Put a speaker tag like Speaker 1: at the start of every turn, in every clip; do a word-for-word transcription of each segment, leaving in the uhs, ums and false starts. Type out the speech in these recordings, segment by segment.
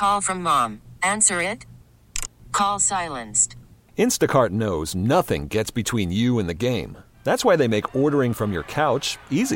Speaker 1: Call from mom. Answer it. Call silenced.
Speaker 2: Instacart knows nothing gets between you and the game. That's why they make ordering from your couch easy.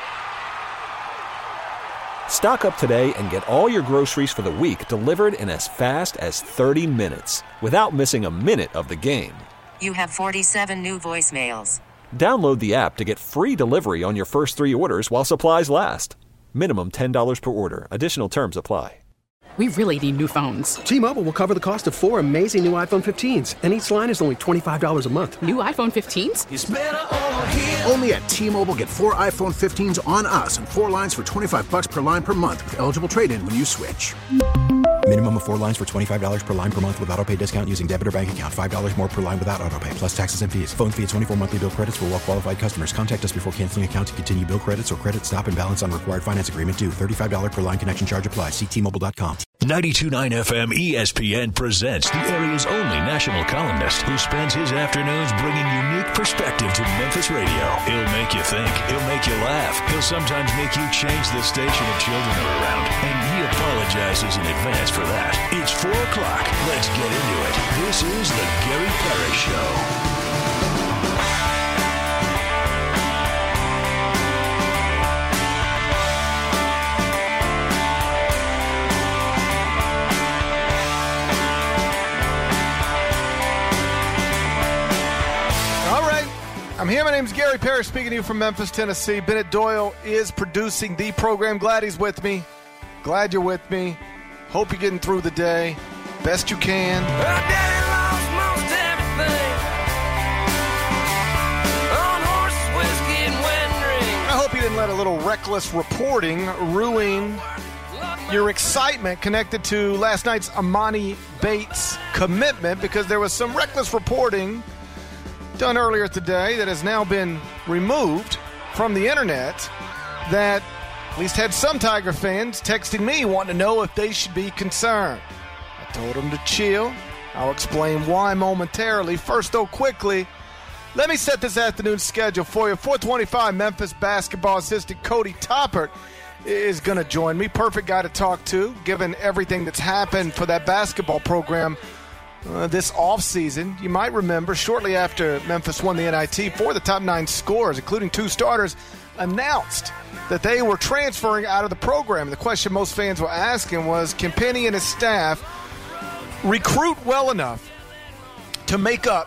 Speaker 2: Stock up today and get all your groceries for the week delivered in as fast as thirty minutes without missing a minute of the game.
Speaker 1: You have forty-seven new voicemails.
Speaker 2: Download the app to get free delivery on your first three orders while supplies last. Minimum ten dollars per order. Additional terms apply.
Speaker 3: We really need new phones.
Speaker 4: T-Mobile will cover the cost of four amazing new iPhone fifteens, and each line is only twenty-five dollars a month.
Speaker 3: New iPhone fifteens?
Speaker 5: It's better over here.
Speaker 6: Only at T-Mobile, get four iPhone fifteens on us and four lines for twenty-five bucks per line per month with eligible trade-in when you switch.
Speaker 7: Minimum of four lines for twenty-five dollars per line per month with autopay discount using debit or bank account. five dollars more per line without autopay, plus taxes and fees. Phone fee at twenty-four monthly bill credits for well-qualified customers. Contact us before canceling account to continue bill credits or credit stop and balance on required finance agreement due. thirty-five dollars per line connection charge applies. See T Mobile dot com.
Speaker 8: ninety-two point nine F M E S P N presents the area's only national columnist who spends his afternoons bringing unique perspective to Memphis radio. He'll make you think. He'll make you laugh. He'll sometimes make you change the station if children are around. And he apologizes in advance for that. It's four o'clock. Let's get into it. This is the Gary Parrish Show.
Speaker 9: I'm here. My name's Gary Parrish, speaking to you from Memphis, Tennessee. Bennett Doyle is producing the program. Glad he's with me. Glad you're with me. Hope you're getting through the day best you can.
Speaker 5: Well, Daddy lost most everything on horses, whiskey, and wedding rings.
Speaker 9: I hope you didn't let a little reckless reporting ruin your excitement connected to last night's Amani Bates commitment, because there was some reckless reporting done earlier today that has now been removed from the internet that at least had some Tiger fans texting me wanting to know if they should be concerned. I told them to chill. I'll explain why momentarily. First, though, quickly, let me set this afternoon's schedule for you. four twenty-five, Memphis basketball assistant Cody Toppert is going to join me. Perfect guy to talk to, given everything that's happened for that basketball program Uh, this offseason. You might remember shortly after Memphis won the N I T, four of the top nine scorers, including two starters, announced that they were transferring out of the program. The question most fans were asking was, can Penny and his staff recruit well enough to make up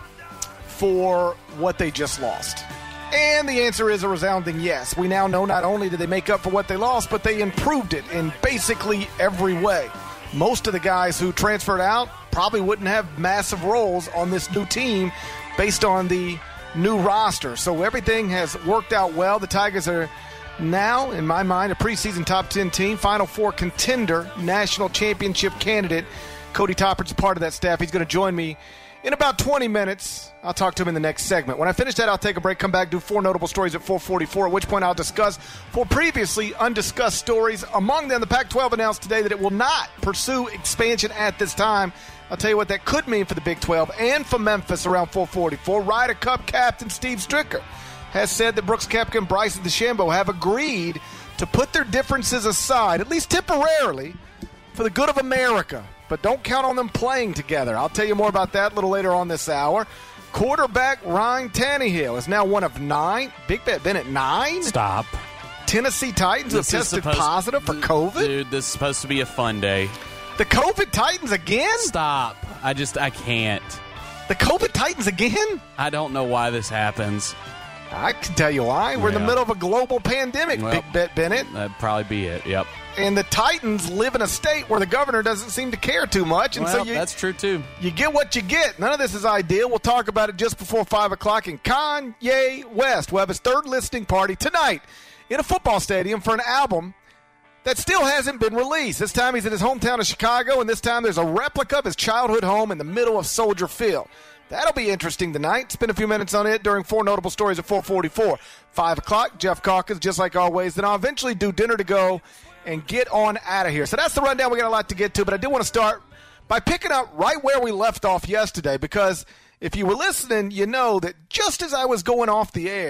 Speaker 9: for what they just lost? And the answer is a resounding yes. We now know not only did they make up for what they lost, but they improved it in basically every way. Most of the guys who transferred out probably wouldn't have massive roles on this new team based on the new roster. So everything has worked out well. The Tigers are now, in my mind, a preseason top ten team, Final Four contender, national championship candidate. Cody Toppert's a part of that staff. He's going to join me in about twenty minutes. I'll talk to him in the next segment. When I finish that, I'll take a break, come back, do four notable stories at four forty-four, at which point I'll discuss four previously undiscussed stories. Among them, the Pac twelve announced today that it will not pursue expansion at this time. I'll tell you what that could mean for the Big twelve and for Memphis around four forty-four. Ryder Cup captain Steve Stricker has said that Brooks Koepka and Bryson DeChambeau have agreed to put their differences aside, at least temporarily, for the good of America. But don't count on them playing together. I'll tell you more about that a little later on this hour. Quarterback Ryan Tannehill is now one of nine. Big Bet Bennett, nine?
Speaker 10: Stop.
Speaker 9: Tennessee Titans
Speaker 10: This
Speaker 9: have
Speaker 10: is
Speaker 9: tested
Speaker 10: supposed-
Speaker 9: positive for COVID?
Speaker 10: Dude, this is supposed to be a fun day.
Speaker 9: The COVID Titans again?
Speaker 10: Stop. I just, I can't.
Speaker 9: The COVID Titans again?
Speaker 10: I don't know why this happens.
Speaker 9: I can tell you why. We're in the
Speaker 10: Yeah.
Speaker 9: middle of a global pandemic,
Speaker 10: Well,
Speaker 9: Big Bet Bennett.
Speaker 10: That'd probably be it, yep.
Speaker 9: And the Titans live in a state where the governor doesn't seem to care too much. And
Speaker 10: Well,
Speaker 9: so you,
Speaker 10: that's true, too.
Speaker 9: You get what you get. None of this is ideal. We'll talk about it just before five o'clock. And Kanye West will have his third listening party tonight in a football stadium for an album that still hasn't been released. This time he's in his hometown of Chicago, and this time there's a replica of his childhood home in the middle of Soldier Field. That'll be interesting tonight. Spend a few minutes on it during four notable stories at four forty-four. five o'clock, Jeff Calkins, just like always. Then I'll eventually do dinner to go and get on out of here. So that's the rundown. We got a lot to get to, but I do want to start by picking up right where we left off yesterday, because if you were listening, you know that just as I was going off the air,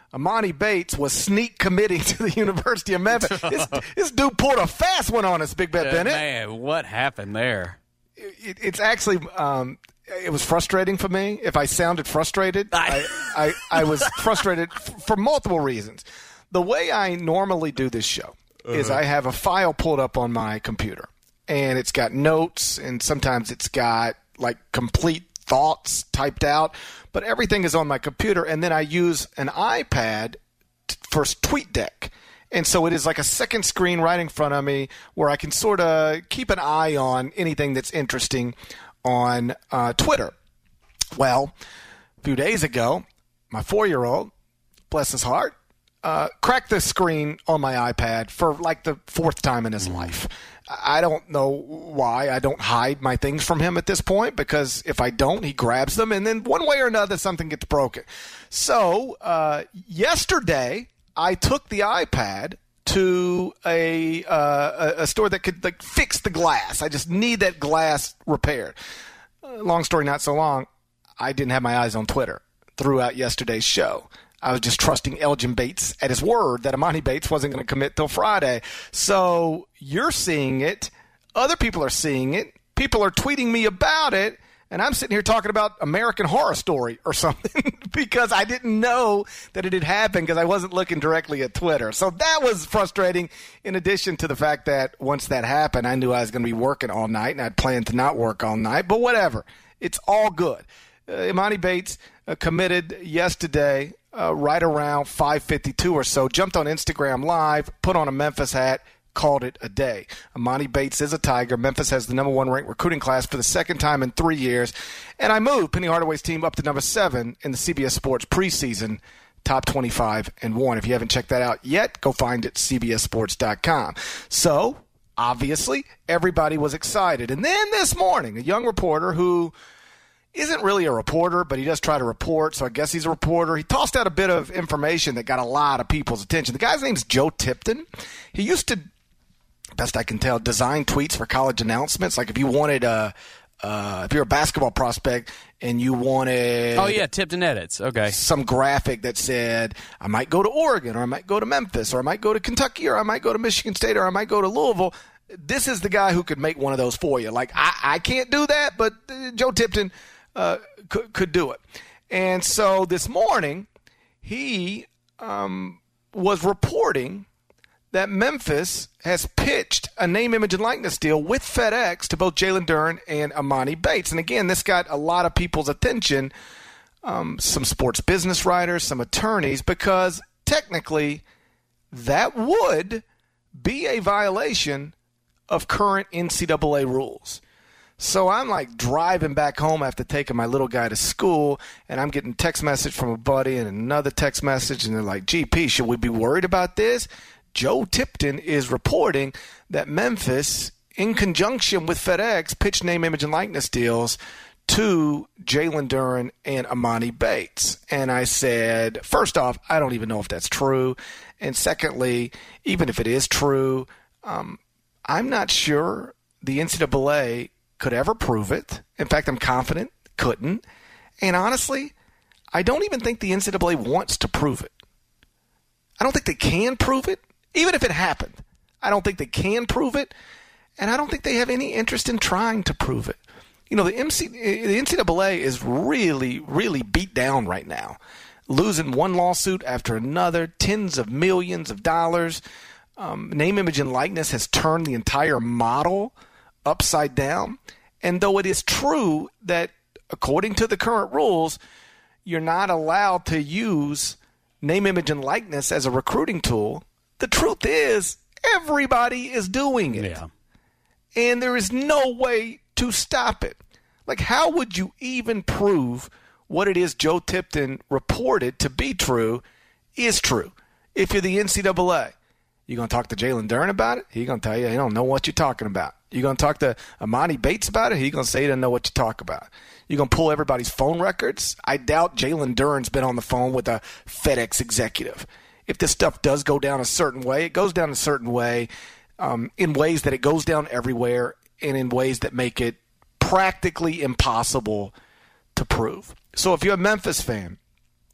Speaker 9: Amani Bates was sneak committing to the University of Memphis. this, this dude pulled a fast one on us, Big Bet
Speaker 10: Uh,
Speaker 9: Bennett.
Speaker 10: man, what happened there?
Speaker 9: It, it's actually um, it was frustrating for me. If I sounded frustrated, I, I, I was frustrated f- for multiple reasons. The way I normally do this show uh-huh. is I have a file pulled up on my computer, and it's got notes, and sometimes it's got like complete thoughts typed out, but everything is on my computer, and then I use an iPad t- for TweetDeck. And so it is like a second screen right in front of me where I can sort of keep an eye on anything that's interesting on uh, Twitter. Well, a few days ago, my four-year-old, bless his heart, uh, cracked the screen on my iPad for like the fourth time in his life. I don't know why I don't hide my things from him at this point, because if I don't, he grabs them, and then one way or another, something gets broken. So uh, yesterday, I took the iPad to a, uh, a store that could like fix the glass. I just need that glass repaired. Uh, long story not so long, I didn't have my eyes on Twitter throughout yesterday's show. I was just trusting Elgin Bates at his word that Amani Bates wasn't going to commit till Friday. So you're seeing it. Other people are seeing it. People are tweeting me about it. And I'm sitting here talking about American Horror Story or something because I didn't know that it had happened because I wasn't looking directly at Twitter. So that was frustrating, in addition to the fact that once that happened, I knew I was going to be working all night, and I'd planned to not work all night. But whatever. It's all good. Uh, Imani Bates uh, committed yesterday uh, right around five fifty-two or so, jumped on Instagram Live, put on a Memphis hat, called it a day. Imani Bates is a Tiger. Memphis has the number one ranked recruiting class for the second time in three years. And I moved Penny Hardaway's team up to number seven in the C B S Sports preseason top twenty-five and one. If you haven't checked that out yet, go find it at C B S sports dot com. So, obviously, everybody was excited. And then this morning, a young reporter who isn't really a reporter, but he does try to report, so I guess he's a reporter. He tossed out a bit of information that got a lot of people's attention. The guy's name's Joe Tipton. He used to, best I can tell, design tweets for college announcements. Like if you wanted a, uh, if you're a basketball prospect and you wanted...
Speaker 10: Oh, yeah, Tipton edits. Okay.
Speaker 9: Some graphic that said, I might go to Oregon, or I might go to Memphis, or I might go to Kentucky, or I might go to Michigan State, or I might go to Louisville. This is the guy who could make one of those for you. Like, I, I can't do that, but uh, Joe Tipton uh, could, could do it. And so this morning, he um, was reporting that Memphis has pitched a name, image, and likeness deal with FedEx to both Jalen Duren and Amani Bates. And again, this got a lot of people's attention, um, some sports business writers, some attorneys, because technically that would be a violation of current N C double A rules. So I'm like driving back home after taking my little guy to school, and I'm getting a text message from a buddy and another text message, and they're like, G P, should we be worried about this? Joe Tipton is reporting that Memphis, in conjunction with FedEx, pitched name, image, and likeness deals to Jalen Duren and Amani Bates. And I said, first off, I don't even know if that's true. And secondly, even if it is true, um, I'm not sure the N C double A could ever prove it. In fact, I'm confident couldn't. And honestly, I don't even think the N C double A wants to prove it. I don't think they can prove it. Even if it happened, I don't think they can prove it, and I don't think they have any interest in trying to prove it. You know, the M C, the N C double A is really, really beat down right now, losing one lawsuit after another, tens of millions of dollars. Um, name, image, and likeness has turned the entire model upside down. And though it is true that, according to the current rules, you're not allowed to use name, image, and likeness as a recruiting tool, the truth is everybody is doing it.
Speaker 10: Yeah.
Speaker 9: And there is no way to stop it. Like, how would you even prove what it is Joe Tipton reported to be true is true if you're the N C double A? You going to talk to Jalen Duren about it? He's going to tell you he don't know what you're talking about. You going to talk to Amani Bates about it? He's going to say he doesn't know what you talk about. You going to pull everybody's phone records? I doubt Jalen Duren's been on the phone with a FedEx executive. If this stuff does go down a certain way, it goes down a certain way um, in ways that it goes down everywhere and in ways that make it practically impossible to prove. So if you're a Memphis fan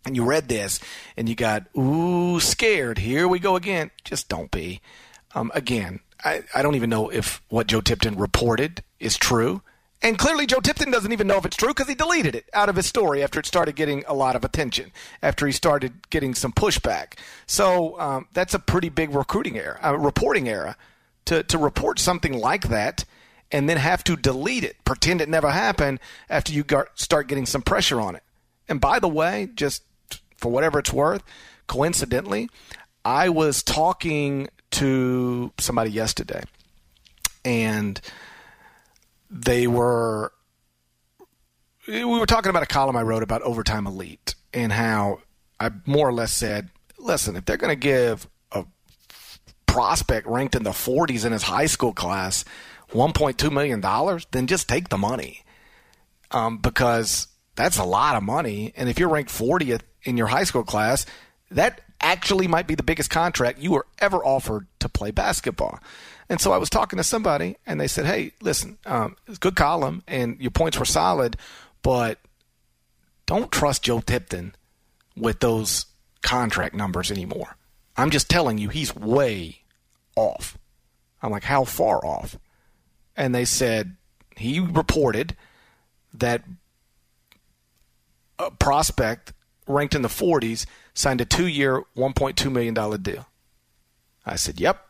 Speaker 9: and you read this and you got, ooh, scared, here we go again, just don't be. Um, again, I, I don't even know if what Joe Tipton reported is true. And clearly Joe Tipton doesn't even know if it's true because he deleted it out of his story after it started getting a lot of attention, after he started getting some pushback. So um, that's a pretty big recruiting error, uh, reporting error to, to report something like that and then have to delete it, pretend it never happened after you got, start getting some pressure on it. And by the way, just for whatever it's worth, coincidentally, I was talking to somebody yesterday, and they were, we were talking about a column I wrote about Overtime Elite and how I more or less said, listen, if they're going to give a prospect ranked in the forties in his high school class one point two million dollars, then just take the money, um, because that's a lot of money. And if you're ranked fortieth in your high school class, that actually might be the biggest contract you were ever offered to play basketball. And so I was talking to somebody, and they said, hey, listen, um, it's a good column, and your points were solid, but don't trust Joe Tipton with those contract numbers anymore. I'm just telling you, he's way off. I'm like, how far off? And they said he reported that a prospect ranked in the forties signed a two-year, one point two million dollars deal. I said, yep.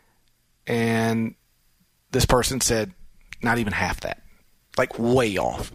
Speaker 9: And this person said, not even half that. Like way off.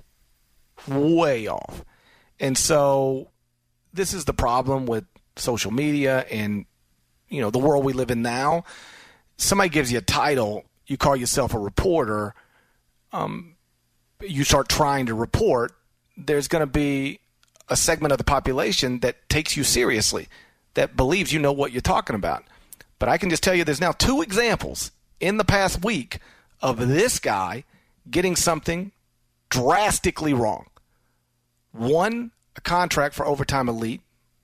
Speaker 9: Way off. And so this is the problem with social media and, you know, the world we live in now. Somebody gives you a title, you call yourself a reporter, um, you start trying to report, there's going to be a segment of the population that takes you seriously, that believes you know what you're talking about. But I can just tell you there's now two examples in the past week of this guy getting something drastically wrong. One, a contract for Overtime Elite.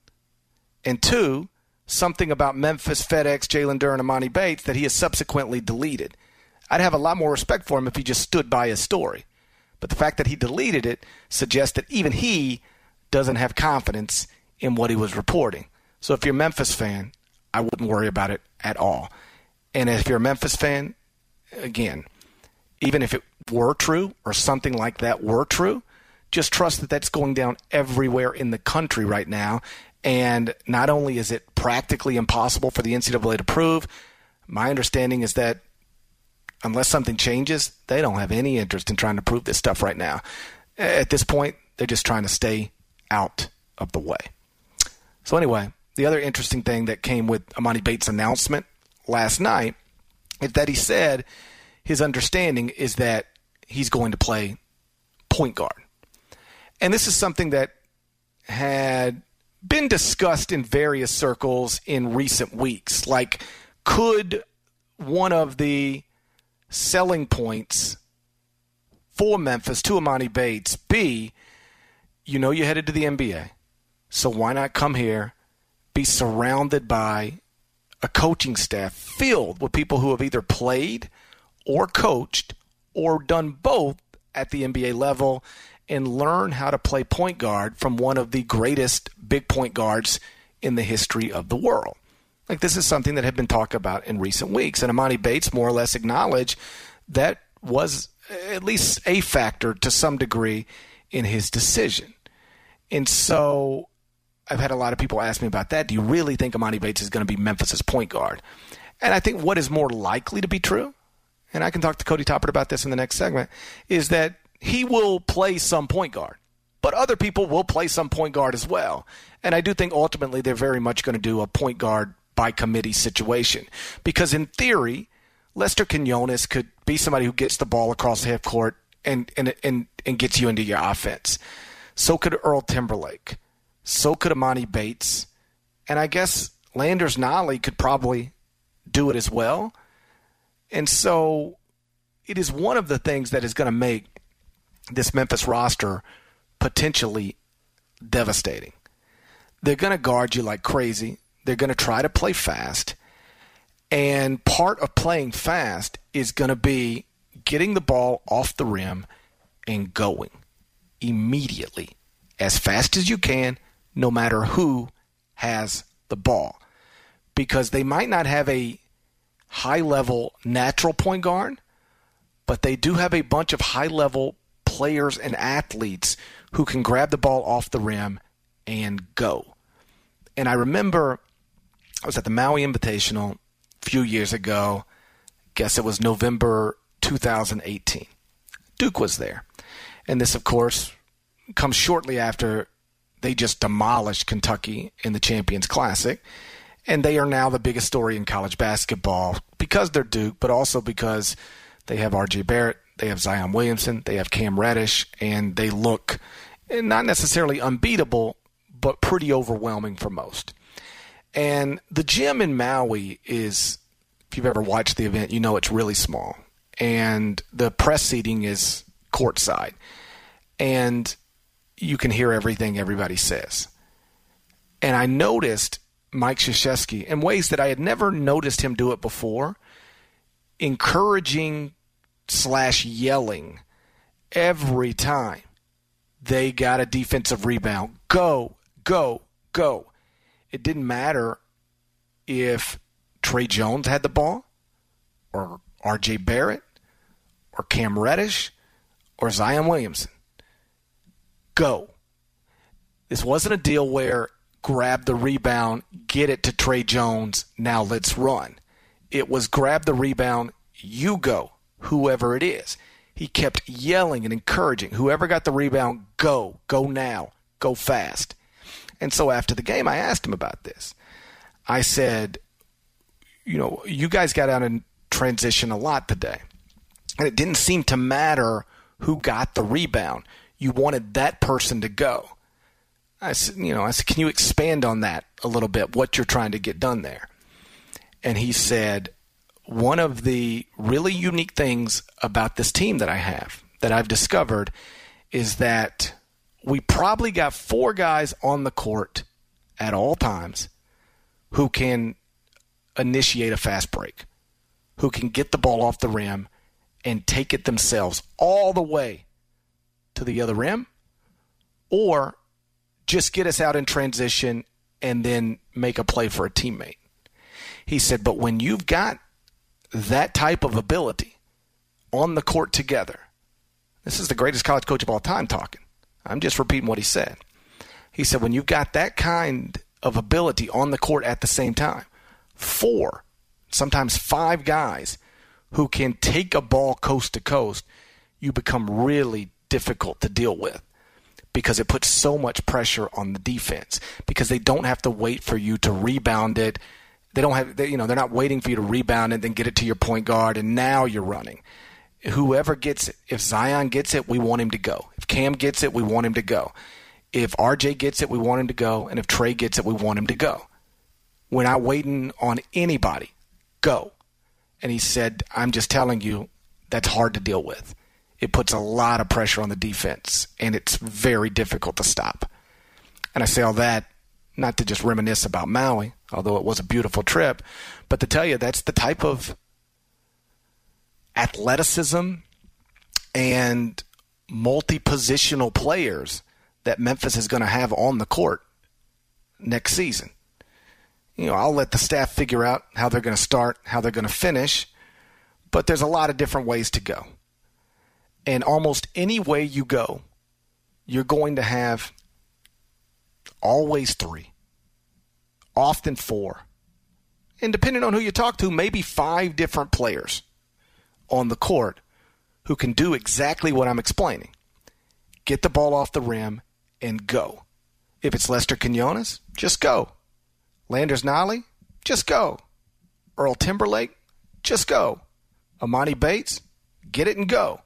Speaker 9: And two, something about Memphis, FedEx, Jalen Duren, and Amani Bates that he has subsequently deleted. I'd have a lot more respect for him if he just stood by his story. But the fact that he deleted it suggests that even he doesn't have confidence in what he was reporting. So if you're a Memphis fan, I wouldn't worry about it at all. And if you're a Memphis fan, again, even if it were true or something like that were true, just trust that that's going down everywhere in the country right now. And not only is it practically impossible for the N C double A to prove, my understanding is that unless something changes, they don't have any interest in trying to prove this stuff right now. At this point, they're just trying to stay out of the way. So anyway, the other interesting thing that came with Amani Bates' announcement last night is that he said his understanding is that he's going to play point guard. And this is something that had been discussed in various circles in recent weeks. Like, could one of the selling points for Memphis to Amani Bates be, you know, you're headed to the N B A, so why not come here, be surrounded by a coaching staff filled with people who have either played or coached or done both at the N B A level, and learn how to play point guard from one of the greatest big point guards in the history of the world. Like, this is something that had been talked about in recent weeks, and Amani Bates more or less acknowledged that was at least a factor to some degree in his decision. And so I've had a lot of people ask me about that. Do you really think Amani Bates is going to be Memphis's point guard? And I think what is more likely to be true, and I can talk to Cody Toppert about this in the next segment, is that he will play some point guard, but other people will play some point guard as well. And I do think ultimately they're very much going to do a point guard by committee situation, because in theory, Lester Quinones could be somebody who gets the ball across half court and, and, and, and gets you into your offense. So could Earl Timberlake. So could Amani Bates. And I guess Landers Nolley could probably do it as well. And so it is one of the things that is going to make this Memphis roster potentially devastating. They're going to guard you like crazy. They're going to try to play fast. And part of playing fast is going to be getting the ball off the rim and going immediately, as fast as you can, no matter who has the ball, because they might not have a high-level natural point guard, but they do have a bunch of high-level players and athletes who can grab the ball off the rim and go. And I remember I was at the Maui Invitational a few years ago. Guess it was November two thousand eighteen. Duke was there. And this, of course, comes shortly after they just demolished Kentucky in the Champions Classic. And they are now the biggest story in college basketball because they're Duke, but also because they have R J Barrett, they have Zion Williamson, they have Cam Reddish, and they look not necessarily unbeatable, but pretty overwhelming for most. And the gym in Maui is, if you've ever watched the event, you know it's really small. And the press seating is courtside. And you can hear everything everybody says. And I noticed Mike Krzyzewski, in ways that I had never noticed him do it before, encouraging slash yelling every time they got a defensive rebound. Go, go, go. It didn't matter if Trey Jones had the ball or R J Barrett or Cam Reddish or Zion Williamson. Go. This wasn't a deal where grab the rebound, get it to Trey Jones, now let's run. It was grab the rebound, you go, whoever it is. He kept yelling and encouraging, whoever got the rebound, go, go now, go fast. And so after the game, I asked him about this. I said, you know, you guys got out in transition a lot today. And it didn't seem to matter who got the rebound. You wanted that person to go. I said, you know, I said, can you expand on that a little bit, what you're trying to get done there? And he said, one of the really unique things about this team that I have, that I've discovered, is that we probably got four guys on the court at all times who can initiate a fast break, who can get the ball off the rim and take it themselves all the way to the other rim, or just get us out in transition and then make a play for a teammate. He said, but when you've got that type of ability on the court together, this is the greatest college coach of all time talking. I'm just repeating what he said. He said, when you've got that kind of ability on the court at the same time, four, sometimes five guys who can take a ball coast to coast, you become really difficult to deal with because it puts so much pressure on the defense because they don't have to wait for you to rebound it. They don't have, they, you know, they're not waiting for you to rebound it, then get it to your point guard, and now you're running. Whoever gets it, if Zion gets it, we want him to go. If Cam gets it, we want him to go. If R J gets it, we want him to go. And if Trey gets it, we want him to go. We're not waiting on anybody. Go. And he said, I'm just telling you, that's hard to deal with. It puts a lot of pressure on the defense, and it's very difficult to stop. And I say all that not to just reminisce about Maui, although it was a beautiful trip, but to tell you that's the type of athleticism and multi-positional players that Memphis is going to have on the court next season. You know, I'll let the staff figure out how they're going to start, how they're going to finish, but there's a lot of different ways to go. And almost any way you go, you're going to have always three, often four, and depending on who you talk to, maybe five different players on the court who can do exactly what I'm explaining. Get the ball off the rim and go. If it's Lester Quinones, just go. Landers Nolley, just go. Earl Timberlake, just go. Amani Bates, get it and go.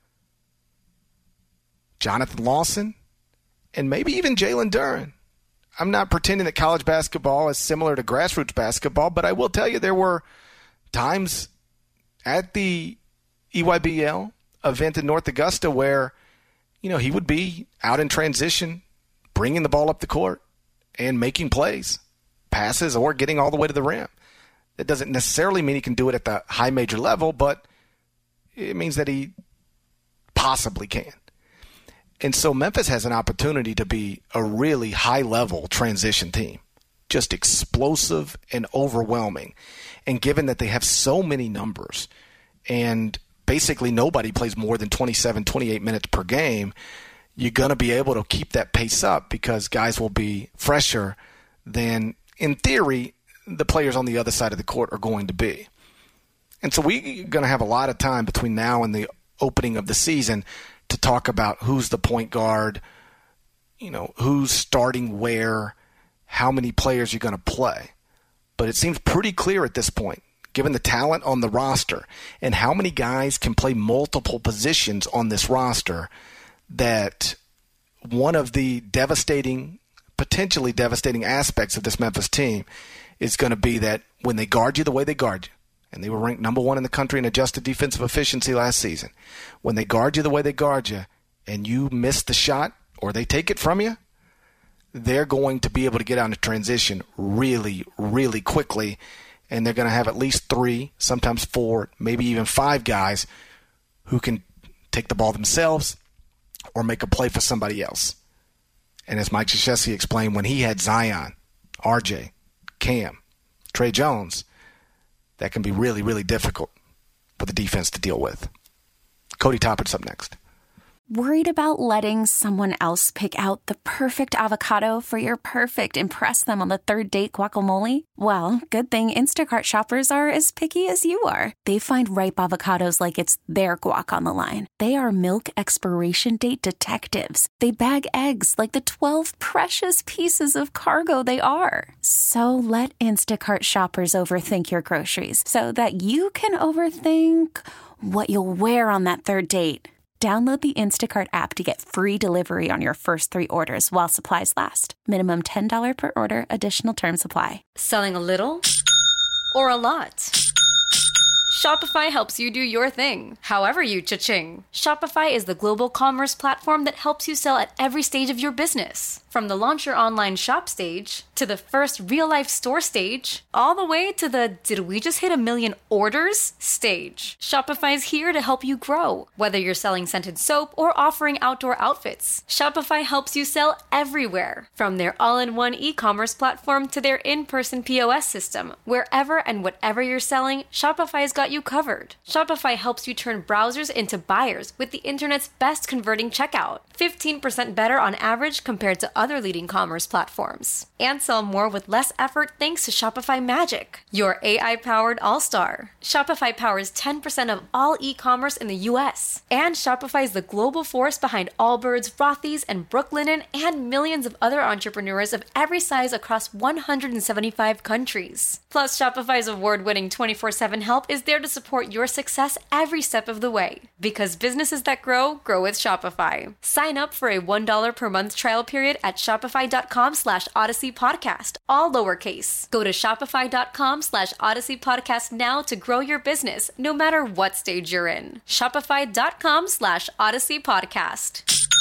Speaker 9: Jonathan Lawson, and maybe even Jalen Duren. I'm not pretending that college basketball is similar to grassroots basketball, but I will tell you there were times at the E Y B L event in North Augusta where, you know, he would be out in transition, bringing the ball up the court and making plays, passes, or getting all the way to the rim. That doesn't necessarily mean he can do it at the high major level, but it means that he possibly can. And so Memphis has an opportunity to be a really high-level transition team, just explosive and overwhelming. And given that they have so many numbers and basically nobody plays more than twenty-seven, twenty-eight minutes per game, you're going to be able to keep that pace up because guys will be fresher than, in theory, the players on the other side of the court are going to be. And so we're going to have a lot of time between now and the opening of the season to talk about who's the point guard, you know, who's starting where, how many players you're going to play. But it seems pretty clear at this point, given the talent on the roster and how many guys can play multiple positions on this roster, that one of the devastating, potentially devastating aspects of this Memphis team is going to be that when they guard you the way they guard you, and they were ranked number one in the country in adjusted defensive efficiency last season, when they guard you the way they guard you and you miss the shot or they take it from you, they're going to be able to get out of transition really, really quickly, and they're going to have at least three, sometimes four, maybe even five guys who can take the ball themselves or make a play for somebody else. And as Mike Krzyzewski explained, when he had Zion, R J, Cam, Trey Jones, that can be really, really difficult for the defense to deal with. Cody Toppert's up next.
Speaker 11: Worried about letting someone else pick out the perfect avocado for your perfect impress them on the third date guacamole? Well, good thing Instacart shoppers are as picky as you are. They find ripe avocados like it's their guac on the line. They are milk expiration date detectives. They bag eggs like the twelve precious pieces of cargo they are. So let Instacart shoppers overthink your groceries so that you can overthink what you'll wear on that third date. Download the Instacart app to get free delivery on your first three orders while supplies last. Minimum ten dollars per order. Additional terms apply.
Speaker 12: Selling a little or a lot? Shopify helps you do your thing, however you cha-ching. Shopify is the global commerce platform that helps you sell at every stage of your business. From the launch your online shop stage, to the first real-life store stage, all the way to the did we just hit a million orders stage. Shopify's here to help you grow. Whether you're selling scented soap or offering outdoor outfits, Shopify helps you sell everywhere. From their all-in-one e-commerce platform to their in-person P O S system, wherever and whatever you're selling, Shopify's got you covered. Shopify helps you turn browsers into buyers with the internet's best converting checkout. fifteen percent better on average compared to other leading commerce platforms. And sell more with less effort thanks to Shopify Magic, your A I-powered all-star. Shopify powers ten percent of all e-commerce in the U S. And Shopify is the global force behind Allbirds, Rothy's, and Brooklinen, and millions of other entrepreneurs of every size across one hundred seventy-five countries. Plus, Shopify's award-winning twenty-four seven help is there to support your success every step of the way. Because businesses that grow, grow with Shopify. Sign up for a one dollar per month trial period at shopify.com slash Odyssey Podcast, all lowercase. Go to shopify.com slash Odyssey Podcast now to grow your business, no matter what stage you're in. Shopify.com slash Odyssey Podcast.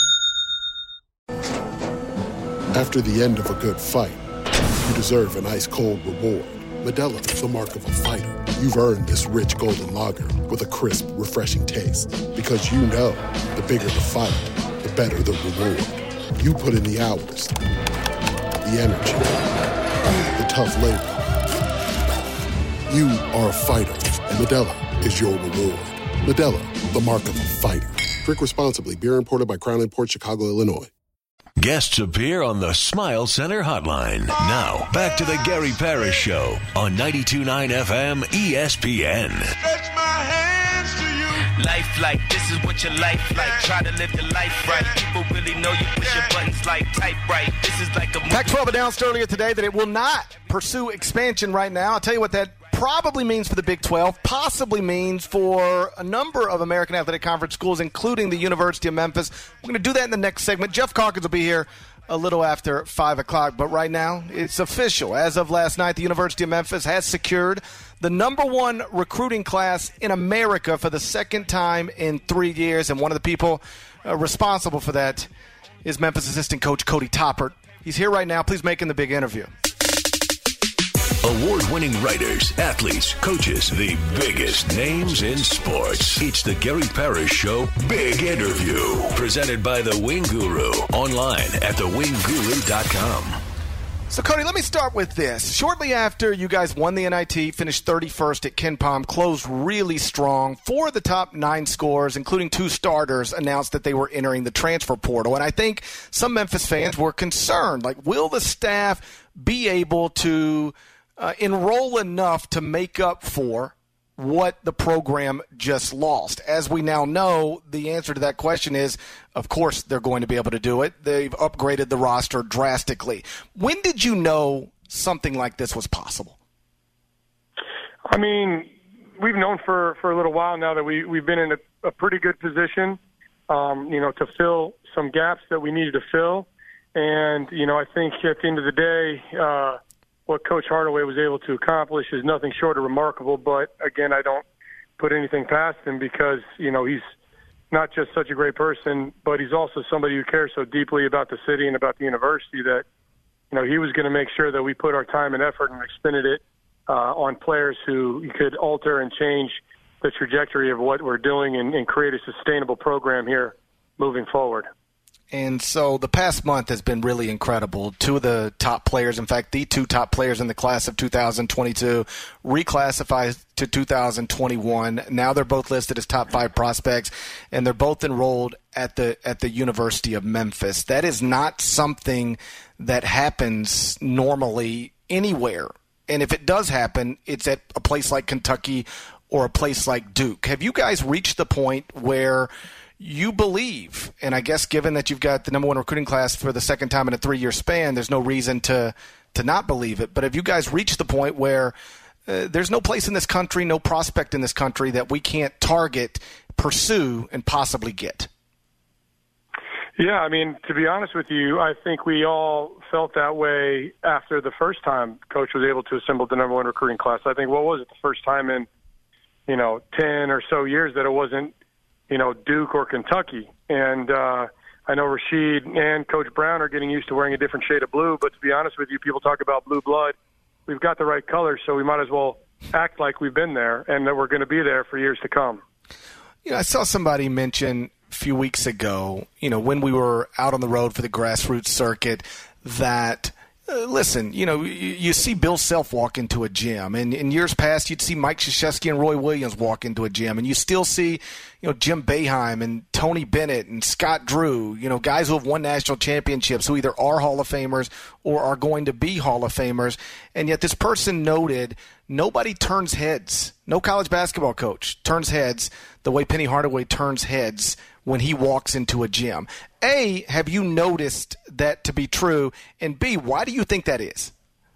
Speaker 13: After the end of a good fight, you deserve an ice-cold reward. Modelo is the mark of a fighter. You've earned this rich golden lager with a crisp, refreshing taste. Because you know, the bigger the fight, the better the reward. You put in the hours, the energy, the tough labor. You are a fighter, and Modelo is your reward. Modelo, the mark of a fighter. Drink responsibly. Beer imported by Crown Imports, Chicago, Illinois.
Speaker 8: Guests appear on the Smile Center hotline. Now, back to the Gary Parrish Show on ninety-two point nine F M E S P N.
Speaker 5: Stretch my hands to you. Life like this is what your life like. Try to live your life right. People really know you push your buttons like type right. This is like a
Speaker 9: Pac twelve announced earlier today that it will not pursue expansion right now. I'll tell you what that probably means for the Big twelve, possibly means for a number of American Athletic Conference schools, including the University of Memphis. We're going to do that in the next segment. Jeff Calkins will be here a little after five o'clock, but right now it's official. As of last night, the University of Memphis has secured the number one recruiting class in America for the second time in three years, and one of the people uh, responsible for that is Memphis assistant coach Cody Toppert. He's here right now. Please make him the big interview.
Speaker 8: Award-winning writers, athletes, coaches, the biggest names in sports. It's the Gary Parrish Show Big Interview. Presented by The Wing Guru. Online at the wing guru dot com.
Speaker 9: So, Cody, let me start with this. Shortly after you guys won the N I T, finished thirty-first at KenPom, closed really strong. Four of the top nine scorers, including two starters, announced that they were entering the transfer portal. And I think some Memphis fans were concerned. Like, will the staff be able to uh, enroll enough to make up for what the program just lost? As we now know, the answer to that question is, of course, they're going to be able to do it. They've upgraded the roster drastically. When did you know something like this was possible?
Speaker 14: I mean, we've known for, for a little while now that we, we've been in a, a pretty good position, um, you know, to fill some gaps that we needed to fill. And, you know, I think at the end of the day, uh, what Coach Hardaway was able to accomplish is nothing short of remarkable. But, again, I don't put anything past him because, you know, he's not just such a great person, but he's also somebody who cares so deeply about the city and about the university that, you know, he was going to make sure that we put our time and effort and expended it uh, on players who could alter and change the trajectory of what we're doing and, and create a sustainable program here moving forward.
Speaker 9: And so the past month has been really incredible. Two of the top players, in fact, the two top players in the class of two thousand twenty-two, reclassified to two thousand twenty-one. Now they're both listed as top five prospects, and they're both enrolled at the at the University of Memphis. That is not something that happens normally anywhere. And if it does happen, it's at a place like Kentucky or a place like Duke. Have you guys reached the point where you believe, and I guess given that you've got the number one recruiting class for the second time in a three-year span, there's no reason to to not believe it, but have you guys reached the point where uh, there's no place in this country, no prospect in this country that we can't target, pursue, and possibly get?
Speaker 14: Yeah, I mean, to be honest with you, I think we all felt that way after the first time Coach was able to assemble the number one recruiting class. I think, what was it, the first time in, you know, ten or so years that it wasn't, you know, Duke or Kentucky. And uh, I know Rashid and Coach Brown are getting used to wearing a different shade of blue, but to be honest with you, people talk about blue blood. We've got the right colors, so we might as well act like we've been there and that we're going to be there for years to come.
Speaker 9: You know, I saw somebody mention a few weeks ago, you know, when we were out on the road for the grassroots circuit, that Uh, listen, you know, you, you see Bill Self walk into a gym, and in years past, you'd see Mike Krzyzewski and Roy Williams walk into a gym, and you still see, you know, Jim Boeheim and Tony Bennett and Scott Drew, you know, guys who have won national championships who either are Hall of Famers or are going to be Hall of Famers, and yet this person noted nobody turns heads. No college basketball coach turns heads the way Penny Hardaway turns heads when he walks into a gym. A, have you noticed that to be true? And B, why do you think that is?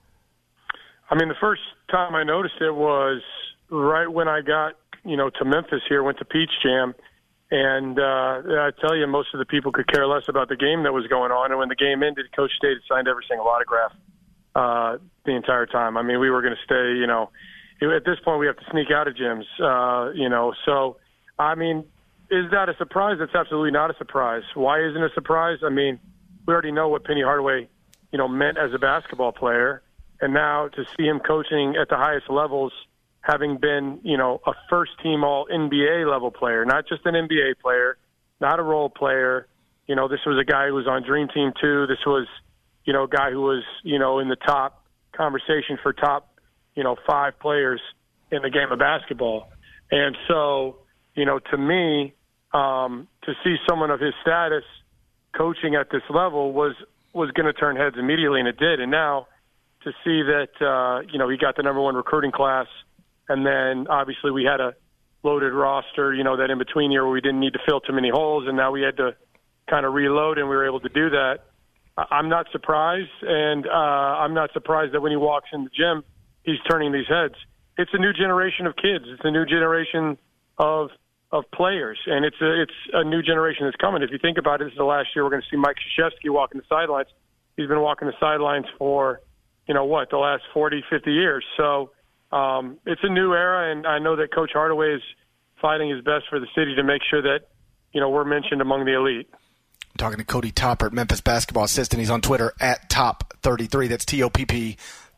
Speaker 14: I mean, the first time I noticed it was right when I got, you know, to Memphis here, went to Peach Jam. And uh, I tell you, most of the people could care less about the game that was going on. And when the game ended, Coach State had signed every single autograph uh, the entire time. I mean, we were going to stay, you know, at this point we have to sneak out of gyms, uh, you know. So, I mean, is that a surprise? That's absolutely not a surprise. Why isn't it a surprise? I mean, we already know what Penny Hardaway, you know, meant as a basketball player. And now to see him coaching at the highest levels, having been, you know, a first-team all-N B A level player, not just an N B A player, not a role player. You know, this was a guy who was on Dream Team too. This was, you know, a guy who was, you know, in the top conversation for top, you know, five players in the game of basketball. And so, you know, to me, um, to see someone of his status coaching at this level was, was going to turn heads immediately, and it did. And now to see that, uh, you know, he got the number one recruiting class, and then obviously we had a loaded roster, you know, that in-between year where we didn't need to fill too many holes, and now we had to kind of reload, and we were able to do that. I'm not surprised, and uh, I'm not surprised that when he walks in the gym, he's turning these heads. It's a new generation of kids. It's a new generation of of players, and it's a, it's a new generation that's coming. If you think about it, this is the last year we're going to see Mike Krzyzewski walking the sidelines. He's been walking the sidelines for, you know, what, the last forty, fifty years. So um, it's a new era, and I know that Coach Hardaway is fighting his best for the city to make sure that, you know, we're mentioned among the elite.
Speaker 9: I'm talking to Cody Toppert, Memphis basketball assistant. He's on Twitter at top thirty-three. That's T O P P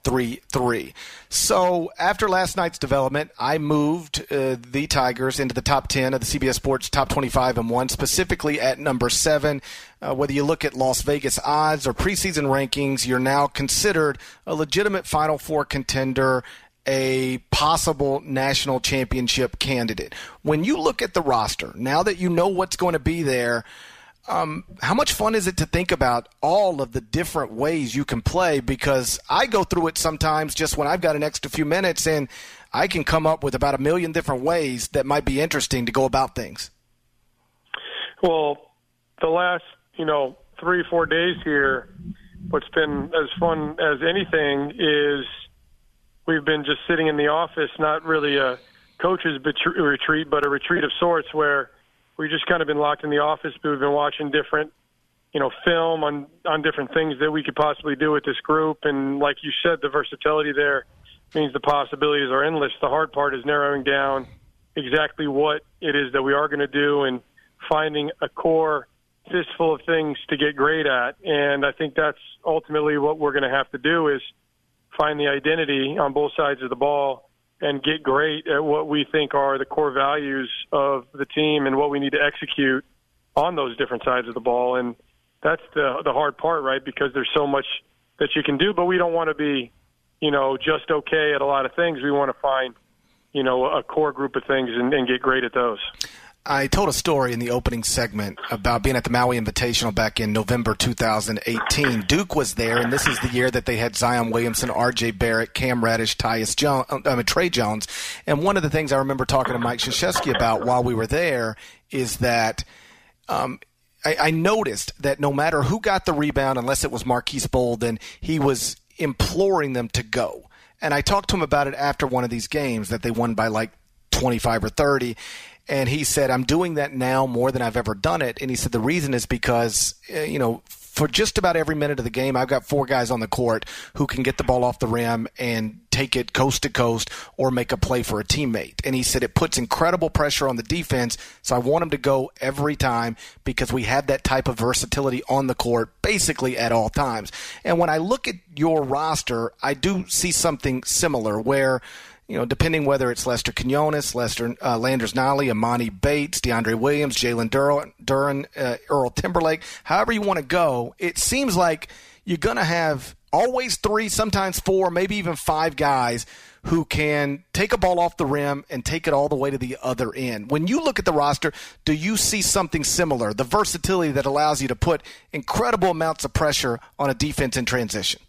Speaker 9: three three. So after last night's development, I moved uh, the Tigers into the top ten of the C B S Sports Top twenty-five and one, specifically at number seven. Uh, whether you look at Las Vegas odds or preseason rankings, you're now considered a legitimate Final Four contender, a possible national championship candidate. When you look at the roster, now that you know what's going to be there, Um, how much fun is it to think about all of the different ways you can play? Because I go through it sometimes just when I've got an extra few minutes, and I can come up with about a million different ways that might be interesting to go about things.
Speaker 14: Well, the last, you know, three, four days here, what's been as fun as anything is we've been just sitting in the office, not really a coach's retreat, but a retreat of sorts where we've just kind of been locked in the office, but we've been watching different, you know, film on, on different things that we could possibly do with this group. And like you said, the versatility there means the possibilities are endless. The hard part is narrowing down exactly what it is that we are going to do and finding a core fistful of things to get great at. And I think that's ultimately what we're going to have to do is find the identity on both sides of the ball and get great at what we think are the core values of the team and what we need to execute on those different sides of the ball. And that's the the hard part, right? Because there's so much that you can do, but we don't want to be, you know, just okay at a lot of things. We want to find, you know, a core group of things and, and get great at those.
Speaker 9: I told a story in the opening segment about being at the Maui Invitational back in November two thousand eighteen. Duke was there, and this is the year that they had Zion Williamson, R J Barrett, Cam Reddish, Tyus Jones, I mean, Trey Jones. And one of the things I remember talking to Mike Krzyzewski about while we were there is that um, I, I noticed that no matter who got the rebound, unless it was Marquise Bolden, he was imploring them to go. And I talked to him about it after one of these games that they won by like twenty-five or thirty. And he said, I'm doing that now more than I've ever done it. And he said the reason is because, uh, you know, for just about every minute of the game, I've got four guys on the court who can get the ball off the rim and take it coast to coast or make a play for a teammate. And he said it puts incredible pressure on the defense, so I want them to go every time because we have that type of versatility on the court basically at all times. And when I look at your roster, I do see something similar where, you know, depending whether it's Lester Quinones, Lester uh, Landers Nolley, Amani Bates, DeAndre Williams, Jalen Duran, Duran uh, Earl Timberlake, however you want to go, it seems like you're going to have always three, sometimes four, maybe even five guys who can take a ball off the rim and take it all the way to the other end. When you look at the roster, do you see something similar, the versatility that allows you to put incredible amounts of pressure on a defense in transition?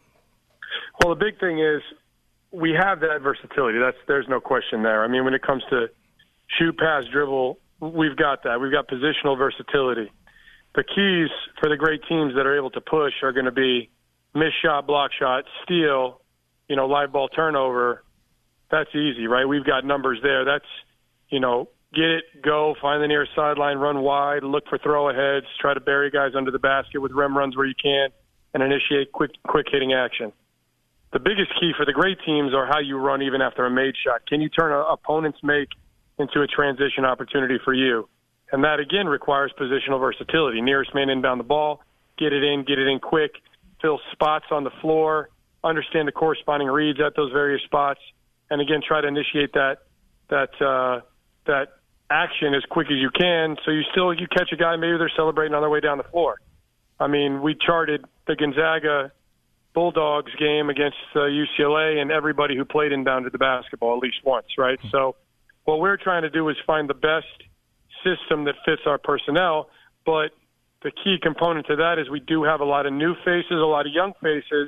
Speaker 14: Well, the big thing is, we have that versatility. That's there's no question there. I mean, when it comes to shoot, pass, dribble, we've got that. We've got positional versatility. The keys for the great teams that are able to push are going to be miss shot, block shot, steal, you know, live ball turnover. That's easy, right? We've got numbers there. That's, you know, get it, go, find the near sideline, run wide, look for throw-aheads, try to bury guys under the basket with rim runs where you can, and initiate quick, quick hitting action. The biggest key for the great teams are how you run even after a made shot. Can you turn an opponent's make into a transition opportunity for you? And that, again, requires positional versatility. Nearest man inbound the ball, get it in, get it in quick, fill spots on the floor, understand the corresponding reads at those various spots, and, again, try to initiate that that uh, that action as quick as you can so you still you catch a guy, maybe they're celebrating on their way down the floor. I mean, we charted the Gonzaga Bulldogs game against uh, U C L A, and everybody who played inbounded the basketball at least once, right? Mm-hmm. So what we're trying to do is find the best system that fits our personnel, but the key component to that is we do have a lot of new faces, a lot of young faces,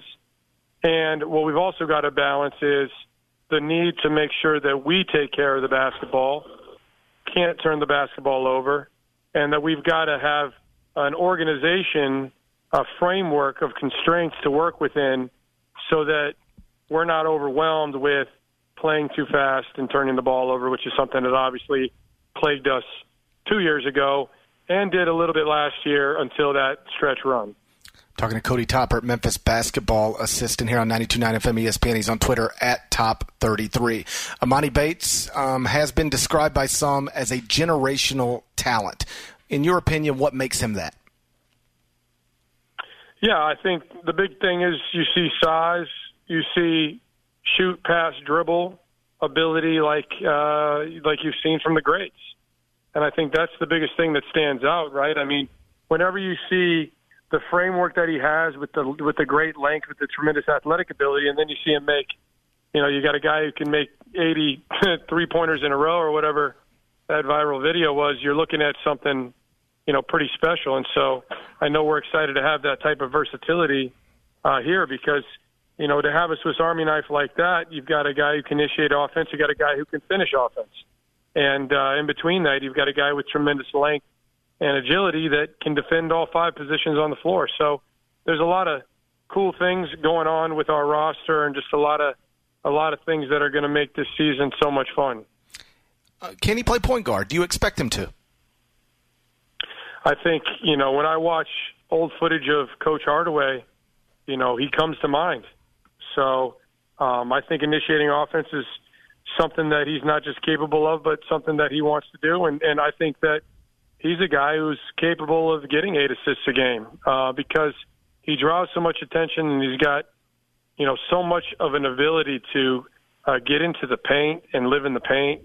Speaker 14: and what we've also got to balance is the need to make sure that we take care of the basketball, can't turn the basketball over, and that we've got to have an organization, a framework of constraints to work within so that we're not overwhelmed with playing too fast and turning the ball over, which is something that obviously plagued us two years ago and did a little bit last year until that stretch run.
Speaker 9: Talking to Cody Topper, Memphis basketball assistant here on ninety-two point nine F M E S P N. He's on Twitter at Top thirty-three. Amani Bates um, has been described by some as a generational talent. In your opinion, what makes him that?
Speaker 14: Yeah, I think the big thing is you see size, you see shoot, pass, dribble ability like uh, like you've seen from the greats. And I think that's the biggest thing that stands out, right? I mean, whenever you see the framework that he has with the with the great length, with the tremendous athletic ability, and then you see him make, you know, you got a guy who can make eighty three-pointers in a row or whatever that viral video was, you're looking at something, you know, pretty special. And so I know we're excited to have that type of versatility uh, here because, you know, to have a Swiss Army knife like that, you've got a guy who can initiate offense, you've got a guy who can finish offense. And uh, in between that, you've got a guy with tremendous length and agility that can defend all five positions on the floor. So there's a lot of cool things going on with our roster and just a lot of a lot of things that are going to make this season so much fun.
Speaker 9: Uh, can he play point guard? Do you expect him to?
Speaker 14: I think, you know, when I watch old footage of Coach Hardaway, you know, he comes to mind. So um, I think initiating offense is something that he's not just capable of, but something that he wants to do. And, and I think that he's a guy who's capable of getting eight assists a game uh, because he draws so much attention and he's got, you know, so much of an ability to uh, get into the paint and live in the paint.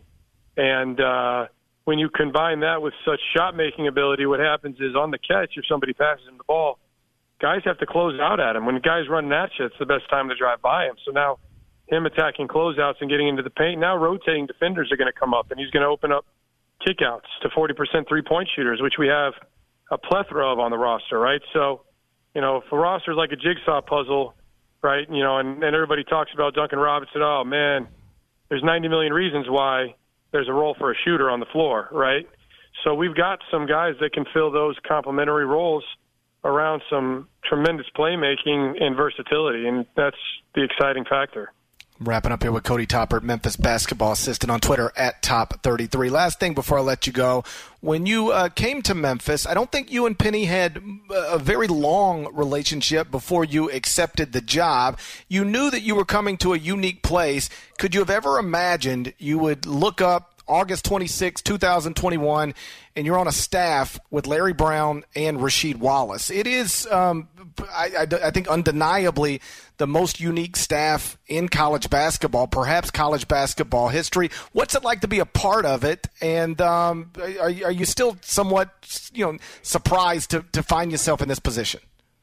Speaker 14: And uh, when you combine that with such shot-making ability, what happens is on the catch, if somebody passes him the ball, guys have to close out at him. When guys run at you, it's the best time to drive by him. So now him attacking closeouts and getting into the paint, now rotating defenders are going to come up, and he's going to open up kickouts to forty percent three-point shooters, which we have a plethora of on the roster, right? So, you know, if the roster's like a jigsaw puzzle, right, you know, and, and everybody talks about Duncan Robinson, oh, man, there's ninety million reasons why there's a role for a shooter on the floor, right? So we've got some guys that can fill those complementary roles around some tremendous playmaking and versatility, and that's the exciting factor.
Speaker 9: Wrapping up here with Cody Toppert, Memphis basketball assistant on Twitter at top thirty-three. Last thing before I let you go. When you uh, came to Memphis, I don't think you and Penny had a very long relationship before you accepted the job. You knew that you were coming to a unique place. Could you have ever imagined you would look up August twenty-sixth, twenty twenty-one, and you're on a staff with Larry Brown and Rasheed Wallace? It is, um, I, I, I think, undeniably the most unique staff in college basketball, perhaps college basketball history. What's it like to be a part of it? And um, are, are you still somewhat, you know, surprised to, to find yourself in this position?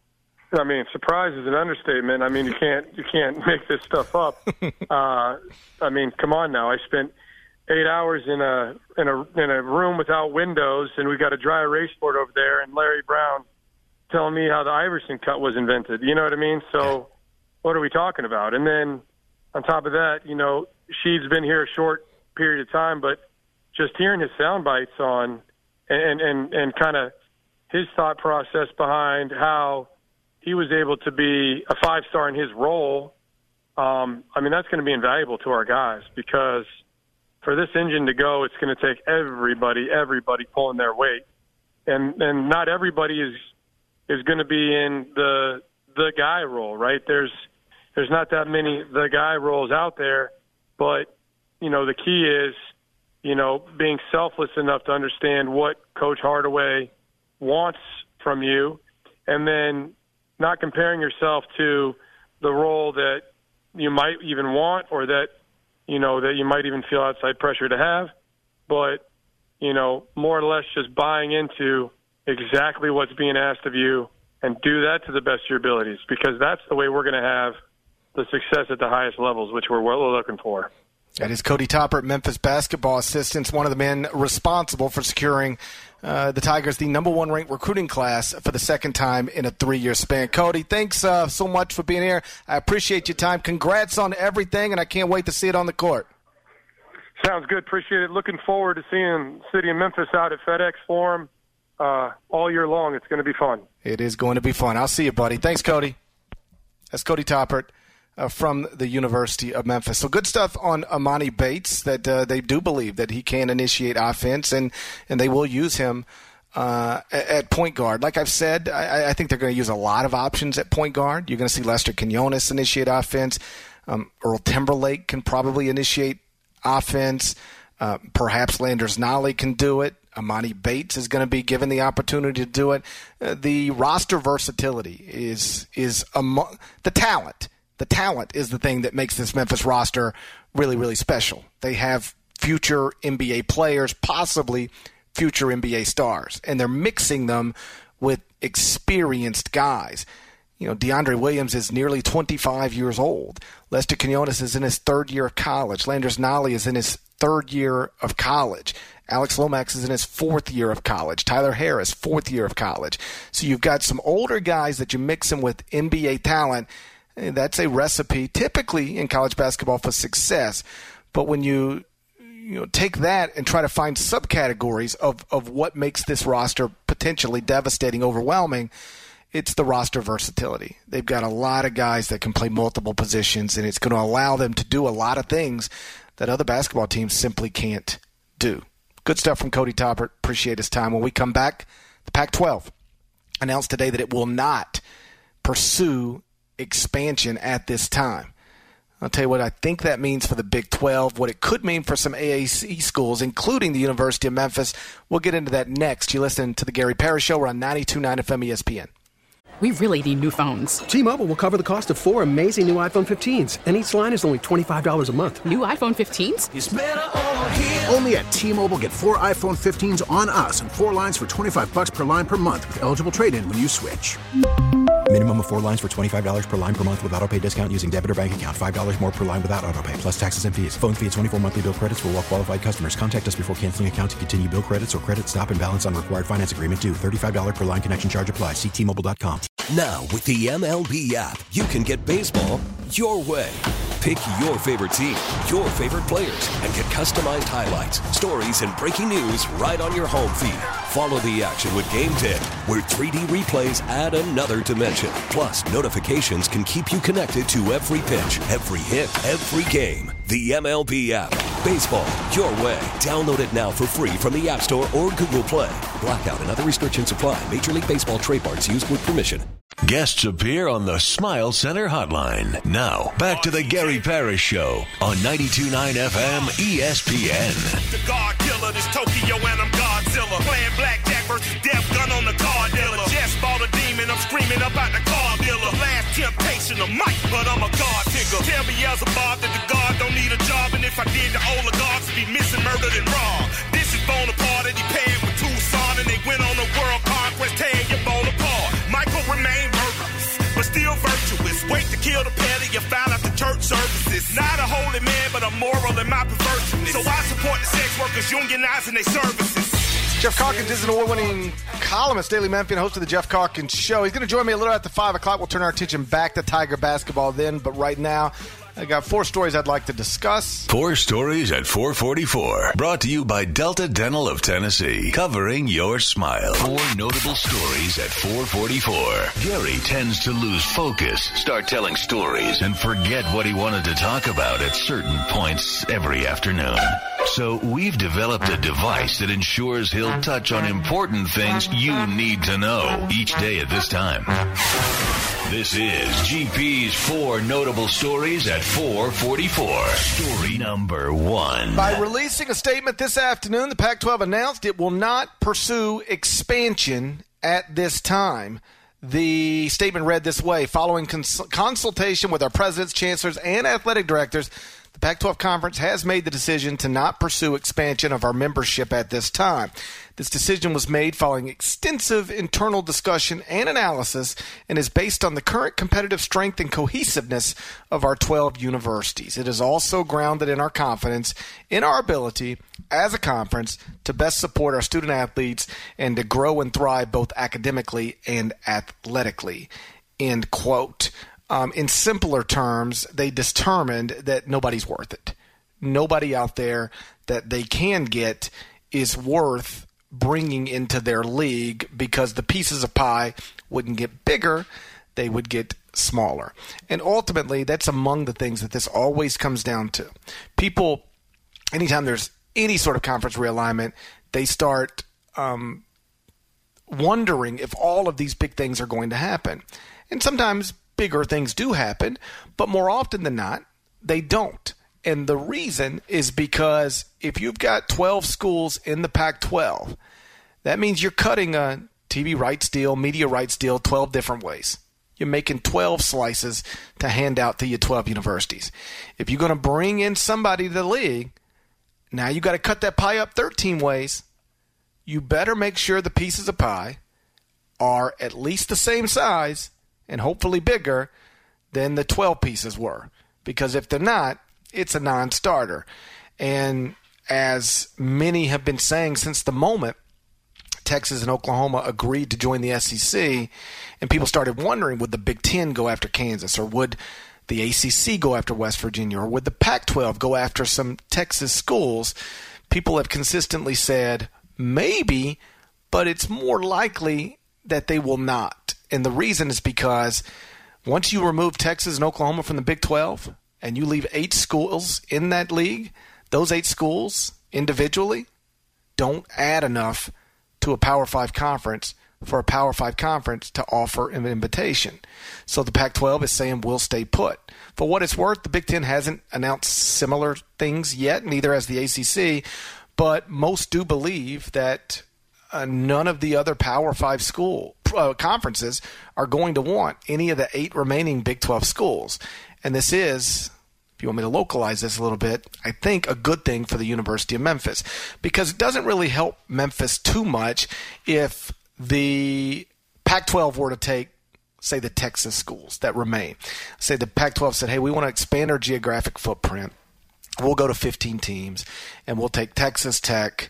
Speaker 14: I mean, surprise is an understatement. I mean, you can't you can't make this stuff up. uh, I mean, come on now. I spent eight hours in a in a in a room without windows, and we got a dry erase board over there, and Larry Brown telling me how the Iverson cut was invented. You know what I mean? So what are we talking about? And then on top of that, you know, Sheed's been here a short period of time, but just hearing his sound bites on and and and kind of his thought process behind how he was able to be a five-star in his role, um, I mean, that's going to be invaluable to our guys because for this engine to go, it's going to take everybody, everybody pulling their weight. And and not everybody is is going to be in the the guy role, right? There's there's not that many the guy roles out there, but, you know, the key is, you know, being selfless enough to understand what Coach Hardaway wants from you, and then not comparing yourself to the role that you might even want or that, you know, that you might even feel outside pressure to have, but, you know, more or less just buying into exactly what's being asked of you and do that to the best of your abilities, because that's the way we're going to have the success at the highest levels, which we're well looking for.
Speaker 9: That is Cody Toppert, Memphis basketball assistant, one of the men responsible for securing uh, the Tigers the number one ranked recruiting class for the second time in a three-year span. Cody, thanks uh, so much for being here. I appreciate your time. Congrats on everything, and I can't wait to see it on the court.
Speaker 14: Sounds good. Appreciate it. Looking forward to seeing City of Memphis out at FedEx Forum uh, all year long. It's going to be fun.
Speaker 9: It is going to be fun. I'll see you, buddy. Thanks, Cody. That's Cody Toppert. Uh, from the University of Memphis. So good stuff on Emoni Bates, that uh, they do believe that he can initiate offense, and, and they will use him uh, at point guard. Like I've said, I, I think they're going to use a lot of options at point guard. You're going to see Lester Quinones initiate offense. Um, Earl Timberlake can probably initiate offense. Uh, perhaps Landers Nolley can do it. Emoni Bates is going to be given the opportunity to do it. Uh, the roster versatility is is among the talent The talent is the thing that makes this Memphis roster really, really special. They have future N B A players, possibly future N B A stars, and they're mixing them with experienced guys. You know, DeAndre Williams is nearly twenty-five years old. Lester Quinones is in his third year of college. Landers Nolley is in his third year of college. Alex Lomax is in his fourth year of college. Tyler Harris, fourth year of college. So you've got some older guys that you mix in with N B A talent. That's a recipe typically in college basketball for success. But when you you know take that and try to find subcategories of, of what makes this roster potentially devastating, overwhelming, it's the roster versatility. They've got a lot of guys that can play multiple positions, and it's going to allow them to do a lot of things that other basketball teams simply can't do. Good stuff from Cody Toppert. Appreciate his time. When we come back, the Pac twelve announced today that it will not pursue expansion at this time. I'll tell you what I think that means for the Big twelve, what it could mean for some A A C schools, including the University of Memphis. We'll get into that next. You listen to the Gary Parrish Show. We're on ninety-two point nine F M E S P N.
Speaker 3: We really need new phones.
Speaker 4: T-Mobile will cover the cost of four amazing new iPhone fifteens, and each line is only twenty-five dollars a month.
Speaker 3: New iPhone fifteens?
Speaker 6: It's better over here. Only at T-Mobile, get four iPhone fifteens on us and four lines for twenty-five bucks per line per month with eligible trade-in when you switch.
Speaker 7: Minimum of four lines for twenty-five dollars per line per month with autopay discount using debit or bank account. five dollars more per line without autopay, plus taxes and fees. Phone fee at twenty-four monthly bill credits for well-qualified customers. Contact us before canceling account to continue bill credits or credit stop and balance on required finance agreement due. thirty-five dollars per line connection charge applies. See T Mobile dot com.
Speaker 15: Now, with the M L B app, you can get baseball your way. Pick your favorite team, your favorite players, and get customized highlights, stories, and breaking news right on your home feed. Follow the action with Game ten, where three D replays add another dimension. Plus, notifications can keep you connected to every pitch, every hit, every game. The M L B app. Baseball your way. Download it now for free from the App Store or Google Play. Blackout and other restrictions apply. Major League Baseball trademarks used with permission.
Speaker 8: Guests appear on the Smile Center hotline. Now, back to the Gary Parrish Show on ninety-two point nine F M E S P N.
Speaker 5: The God Killer, this Tokyo and I'm Godzilla. Playing blackjack versus death gun on the car dealer. Just bought a demon, I'm screaming up out the car dealer. Last temptation of Mike, but I'm a God figure. Tell me Beelzebub that the God don't need a job, and if I did, the oligarchs would be missing, murdered, and robbed. This is Bonaparte, and he paired with Tucson, and they went on a world conquest, tearing your bone apart. Michael remained murderous, but still virtuous. Wait to kill the petty, you found out the church services. Not a holy man, but a moral in my perverseness. So I support the sex workers unionizing their services.
Speaker 9: Jeff Calkins is an award-winning columnist, Daily Memphian, host of the Jeff Calkins Show. He's going to join me a little after five o'clock. We'll turn our attention back to Tiger basketball then, but right now, I got four stories I'd like to discuss.
Speaker 8: Four stories at four forty-four. Brought to you by Delta Dental of Tennessee. Covering your smile. Four notable stories at four forty-four. Gary tends to lose focus, start telling stories, and forget what he wanted to talk about at certain points every afternoon. So we've developed a device that ensures he'll touch on important things you need to know each day at this time. This is G P's Four Notable Stories at four forty-four. Story number one.
Speaker 9: By releasing a statement this afternoon, the Pac twelve announced it will not pursue expansion at this time. The statement read this way: following cons- consultation with our presidents, chancellors, and athletic directors, the Pac twelve Conference has made the decision to not pursue expansion of our membership at this time. This decision was made following extensive internal discussion and analysis and is based on the current competitive strength and cohesiveness of our twelve universities. It is also grounded in our confidence in our ability as a conference to best support our student athletes and to grow and thrive both academically and athletically. End quote. Um, in simpler terms, they determined that nobody's worth it. Nobody out there that they can get is worth bringing into their league because the pieces of pie wouldn't get bigger, they would get smaller. And ultimately, that's among the things that this always comes down to. People, anytime there's any sort of conference realignment, they start um, wondering if all of these big things are going to happen. And sometimes bigger things do happen, but more often than not, they don't. And the reason is because if you've got twelve schools in the Pac twelve, that means you're cutting a T V rights deal, media rights deal twelve different ways. you're making twelve slices to hand out to your twelve universities. If you're going to bring in somebody to the league, now you got to cut that pie up thirteen ways. You better make sure the pieces of pie are at least the same size and hopefully bigger than the twelve pieces were. Because if they're not, it's a non-starter. And as many have been saying since the moment Texas and Oklahoma agreed to join the S E C, and people started wondering, would the Big Ten go after Kansas, or would the A C C go after West Virginia, or would the Pac twelve go after some Texas schools? People have consistently said maybe, but it's more likely that they will not. And the reason is because once you remove Texas and Oklahoma from the Big twelve and you leave eight schools in that league, those eight schools individually don't add enough to a Power Five conference for a Power Five conference to offer an invitation. So the Pac twelve is saying we'll stay put. For what it's worth, the Big Ten hasn't announced similar things yet, neither has the A C C, but most do believe that uh, none of the other Power Five school uh, conferences are going to want any of the eight remaining Big twelve schools. And this is, if you want me to localize this a little bit, I think a good thing for the University of Memphis, because it doesn't really help Memphis too much if the Pac twelve were to take, say, the Texas schools that remain. Say the Pac twelve said, hey, we want to expand our geographic footprint. We'll go to fifteen teams, and we'll take Texas Tech,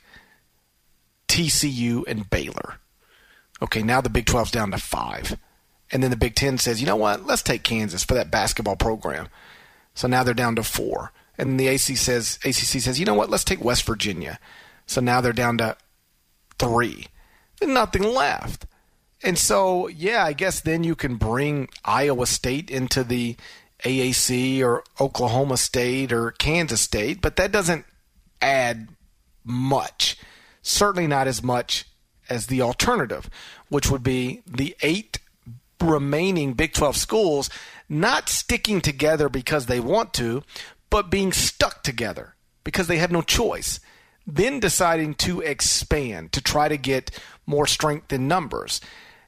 Speaker 9: T C U, and Baylor. Okay, now the Big twelve's down to five. And then the Big Ten says, you know what, let's take Kansas for that basketball program. So now they're down to four. And the A C C says, A C C says, you know what, let's take West Virginia. So now they're down to three. There's nothing left. And so, yeah, I guess then you can bring Iowa State into the A A C or Oklahoma State or Kansas State, but that doesn't add much. Certainly not as much as the alternative, which would be the eight remaining Big twelve schools not sticking together because they want to, but being stuck together because they have no choice. Then deciding to expand to try to get more strength in numbers,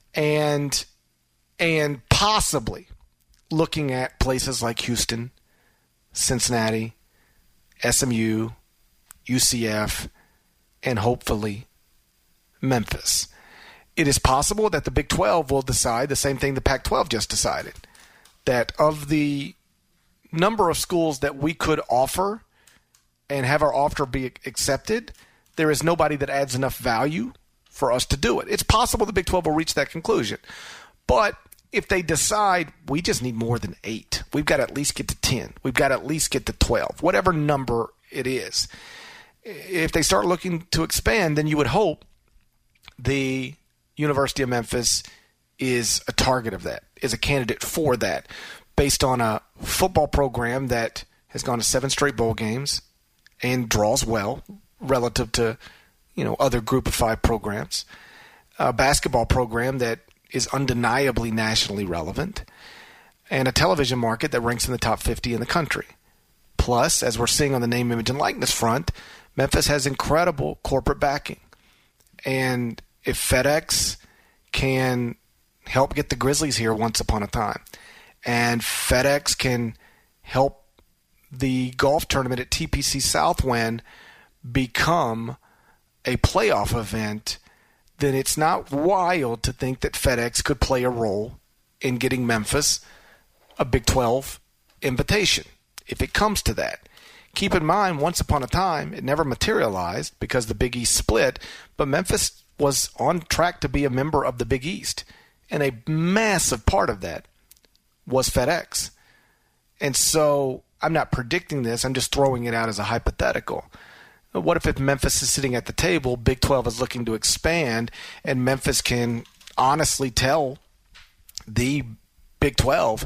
Speaker 9: and and possibly looking at places like Houston, Cincinnati, S M U, U C F, and hopefully Memphis. It is possible that the Big twelve will decide the same thing the Pac twelve just decided, that of the number of schools that we could offer and have our offer be accepted, there is nobody that adds enough value for us to do it. It's possible the Big twelve will reach that conclusion. But if they decide we just need more than eight, we've got to at least get to ten, we've got to at least get to twelve, whatever number it is. If they start looking to expand, then you would hope the University of Memphis is a target of that, is a candidate for that, based on a football program that has gone to seven straight bowl games and draws well relative to, you know, other group of five programs, a basketball program that is undeniably nationally relevant, and a television market that ranks in the top fifty in the country. Plus, as we're seeing on the name, image, and likeness front, Memphis has incredible corporate backing. And if FedEx can help get the Grizzlies here once upon a time, and FedEx can help the golf tournament at T P C Southwind become a playoff event, then it's not wild to think that FedEx could play a role in getting Memphis a Big twelve invitation, if it comes to that. Keep in mind, once upon a time, it never materialized because the Big East split, but Memphis was on track to be a member of the Big East, and a massive part of that was FedEx. And so I'm not predicting this, I'm just throwing it out as a hypothetical. What if, if Memphis is sitting at the table, Big twelve is looking to expand, and Memphis can honestly tell the Big twelve,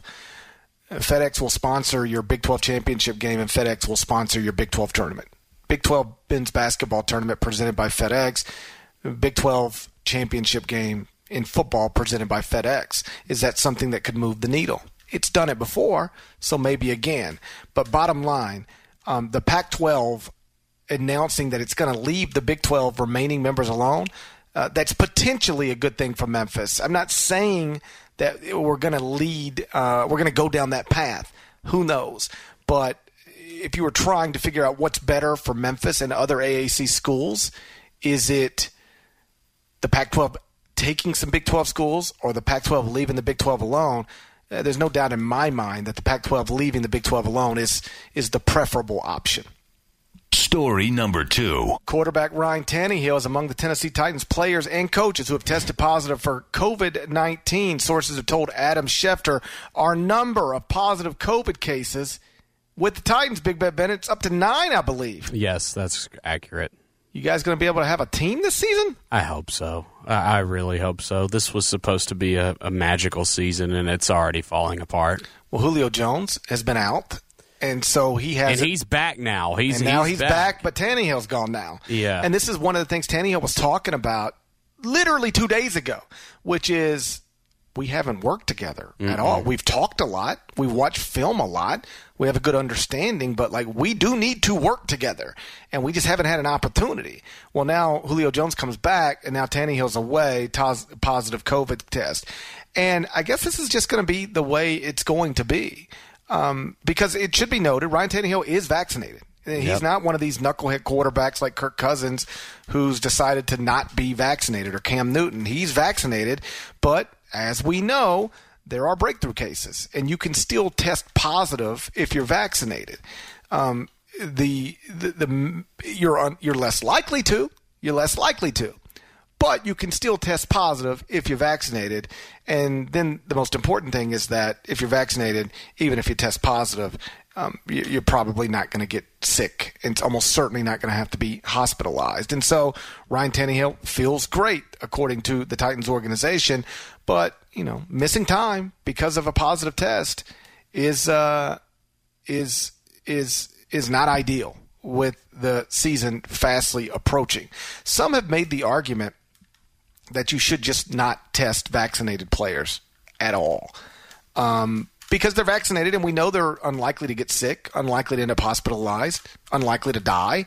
Speaker 9: FedEx will sponsor your Big twelve championship game and FedEx will sponsor your Big twelve tournament. Big twelve men's basketball tournament presented by FedEx, Big twelve championship game in football presented by FedEx. Is that something that could move the needle? It's done it before, so maybe again. But bottom line, um, the Pac twelve announcing that it's going to leave the Big twelve remaining members alone, uh, that's potentially a good thing for Memphis. I'm not saying that we're going to lead, uh, we're going to go down that path. Who knows? But if you were trying to figure out what's better for Memphis and other A A C schools, is it the Pac twelve taking some Big twelve schools or the Pac twelve leaving the Big twelve alone? Uh, there's no doubt in my mind that the Pac twelve leaving the Big twelve alone is is the preferable option.
Speaker 8: Story number two.
Speaker 9: Quarterback Ryan Tannehill is among the Tennessee Titans players and coaches who have tested positive for covid nineteen. Sources have told Adam Schefter our number of positive COVID cases with the Titans, Big Ben Bennett, it's up to nine, I believe.
Speaker 10: Yes, that's accurate.
Speaker 9: You guys going to be able to have a team this season?
Speaker 10: I hope so. I, I really hope so. This was supposed to be a, a magical season, and it's already falling apart.
Speaker 9: Well, Julio Jones has been out, and so he has.
Speaker 10: And he's back now. He's
Speaker 9: and now
Speaker 10: he's,
Speaker 9: he's
Speaker 10: back.
Speaker 9: back, but Tannehill's gone now.
Speaker 10: Yeah.
Speaker 9: And this is one of the things Tannehill was talking about literally two days ago, which is we haven't worked together mm-hmm. at all. We've talked a lot. We watch film a lot. We have a good understanding, but like we do need to work together, and we just haven't had an opportunity. Well, now Julio Jones comes back, and now Tannehill's away, tos- positive COVID test. And I guess this is just going to be the way it's going to be um, because it should be noted, Ryan Tannehill is vaccinated. He's yep. not one of these knucklehead quarterbacks like Kirk Cousins who's decided to not be vaccinated, or Cam Newton. He's vaccinated, but as we know, there are breakthrough cases, and you can still test positive if you're vaccinated. Um, the, the the you're un, you're less likely to. You're less likely to. But you can still test positive if you're vaccinated. And then the most important thing is that if you're vaccinated, even if you test positive, um, you're probably not going to get sick. It's almost certainly not going to have to be hospitalized. And so Ryan Tannehill feels great, according to the Titans organization. But, you know, missing time because of a positive test is uh, is is is not ideal with the season fastly approaching. Some have made the argument that you should just not test vaccinated players at all um, because they're vaccinated, and we know they're unlikely to get sick, unlikely to end up hospitalized, unlikely to die.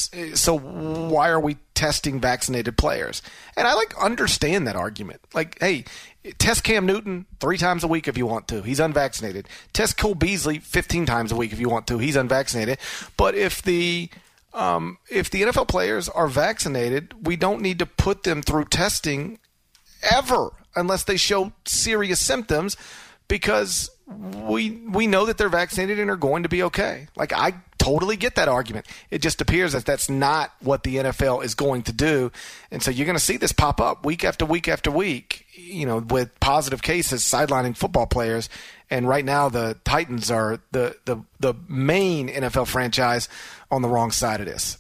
Speaker 9: So why are we testing vaccinated players? And I like understand that argument. Like, hey, test Cam Newton three times a week if you want to. He's unvaccinated. Test Cole Beasley fifteen times a week if you want to. He's unvaccinated. But if the um, if the N F L players are vaccinated, we don't need to put them through testing ever unless they show serious symptoms, because we we know that they're vaccinated and are going to be okay. Like, I totally get that argument. It just appears that that's not what the N F L is going to do. And so you're going to see this pop up week after week after week, you know, with positive cases sidelining football players. And right now the Titans are the, the, the main N F L franchise on the wrong side of this.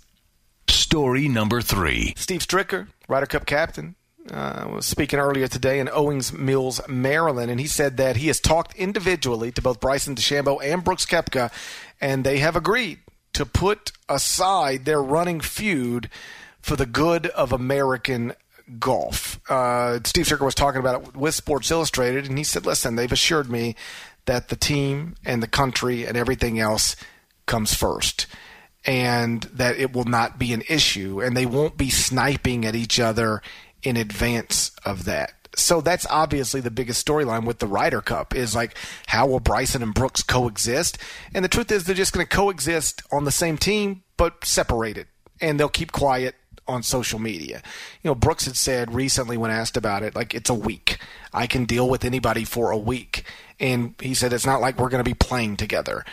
Speaker 8: Story number three.
Speaker 9: Steve Stricker, Ryder Cup captain, Uh, was speaking earlier today in Owings Mills, Maryland, and he said that he has talked individually to both Bryson DeChambeau and Brooks Koepka, and they have agreed to put aside their running feud for the good of American golf. Uh, Steve Stricker was talking about it with Sports Illustrated, and he said, listen, they've assured me that the team and the country and everything else comes first, and that it will not be an issue, and they won't be sniping at each other in advance of that. So that's obviously the biggest storyline with the Ryder Cup, is like, how will Bryson and Brooks coexist? And the truth is, they're just going to coexist on the same team, but separated, and they'll keep quiet on social media. You know, Brooks had said recently when asked about it, like, it's a week. I can deal with anybody for a week. And he said, it's not like we're going to be playing together.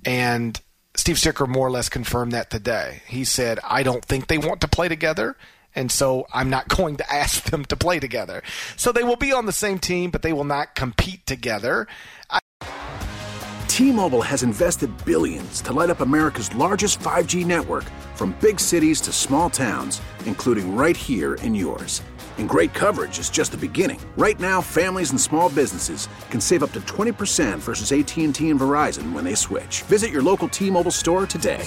Speaker 9: And Steve Stricker more or less confirmed that today. He said, I don't think they want to play together, and so I'm not going to ask them to play together. So they will be on the same team, but they will not compete together. I-
Speaker 6: T-Mobile has invested billions to light up America's largest five G network, from big cities to small towns, including right here in yours. And great coverage is just the beginning. Right now, families and small businesses can save up to twenty percent versus A T and T and Verizon when they switch. Visit your local T-Mobile store today.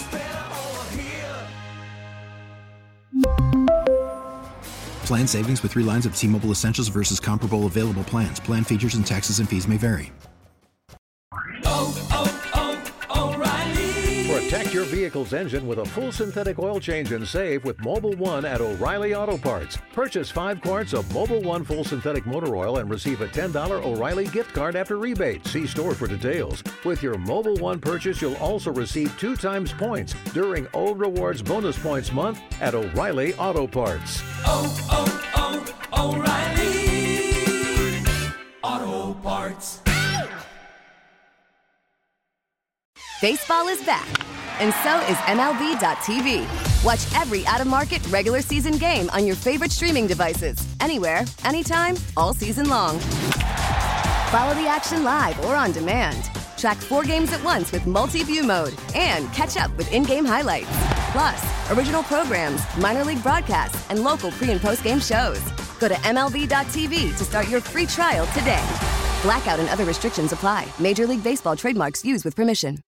Speaker 7: Plan savings with three lines of T-Mobile Essentials versus comparable available plans. Plan features and taxes and fees may vary.
Speaker 16: Oh, oh, oh, O'Reilly.
Speaker 17: Protect your
Speaker 16: vehicle's engine with a full synthetic oil change and save with Mobil one at O'Reilly Auto Parts. Purchase five quarts of Mobil one full synthetic motor oil and receive a ten dollars O'Reilly gift card after rebate. See store for details. With your Mobil one purchase, you'll also receive two times points during O Rewards Bonus Points Month at O'Reilly Auto Parts.
Speaker 17: Oh, oh, oh, O'Reilly Auto Parts.
Speaker 18: Baseball is back, and so is M L B dot T V. Watch every out-of-market regular season game on your favorite streaming devices, anywhere, anytime, all season long. Follow the action live or on demand. Track four games at once with multi-view mode and catch up with in-game highlights. Plus, original programs, minor league broadcasts, and local pre- and post-game shows. Go to M L B dot T V to start your free trial today. Blackout and other restrictions apply. Major League Baseball trademarks used with permission.